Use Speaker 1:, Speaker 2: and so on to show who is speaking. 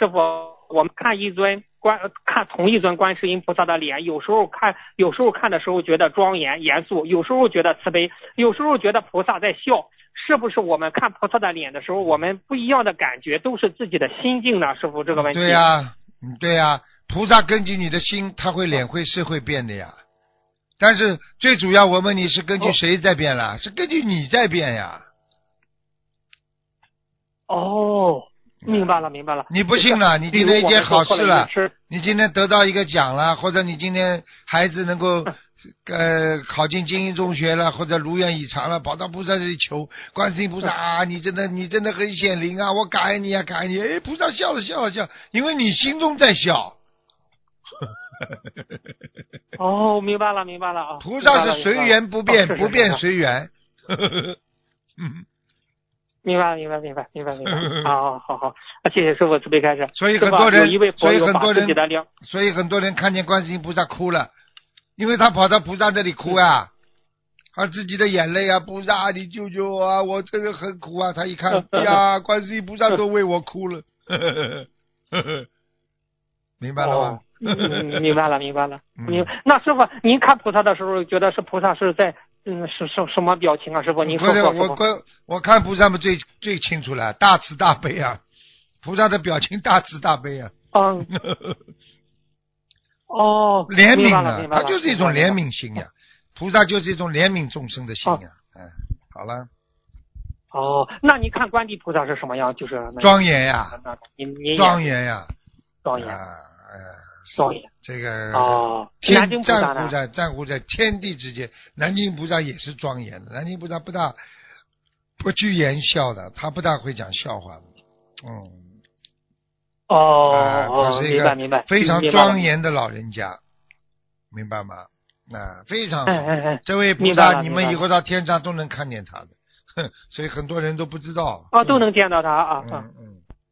Speaker 1: 师傅，我们看同一尊观世音菩萨的脸，有时候看的时候觉得庄严严肃，有时候觉得慈悲，有时候觉得菩萨在笑。是不是我们看菩萨的脸的时候，我们不一样的感觉都是自己的心境呢？师傅，这个问题。
Speaker 2: 对呀，对呀，菩萨根据你的心，他会脸是会变的呀。但是最主要，我问你是根据谁在变了？是根据你在变呀。
Speaker 1: 哦，明白了。
Speaker 2: 你不信了？你今天一件好事了，你今天得到一个奖了，或者你今天孩子能够考进精英中学了，或者如愿以偿了，跑到菩萨这里求，观世音菩萨啊，你真的很显灵啊，我感恩你啊，感恩你。哎，菩萨笑了，因为你心中在笑。
Speaker 1: 哦，明白了啊！
Speaker 2: 菩萨是随缘不变，不变随缘。
Speaker 1: 明白。好，谢谢师傅慈悲开示。
Speaker 2: 所以很多人看见观世音菩萨哭了，因为他跑到菩萨这里哭啊，他自己的眼泪啊，菩萨你救救我啊，我真的很苦啊。他一看呀，观世音菩萨都为我哭了。明白了吗？
Speaker 1: 明白了。那师傅，您看菩萨的时候，觉得是菩萨是在是什么表情啊？师傅，您说说。
Speaker 2: 我看菩萨们最清楚了，大慈大悲啊，菩萨的表情大慈大悲啊。怜悯啊，他就是一种怜悯心呀。菩萨就是一种怜悯众生的心呀。好了。
Speaker 1: 那你看观地菩萨是什么样？就是
Speaker 2: 庄严呀，庄严呀。
Speaker 1: 庄严。
Speaker 2: 这个
Speaker 1: 南京菩萨
Speaker 2: 占乎在天地之间，南京菩萨也是庄严的。南京菩萨不拘言笑的，他不大会讲笑话的。他是一个非常庄严的老人家，明白吗？非常好。这位菩萨，你们以后到天上都能看见他的，所以很多人都不知道。
Speaker 1: 都能见到他啊。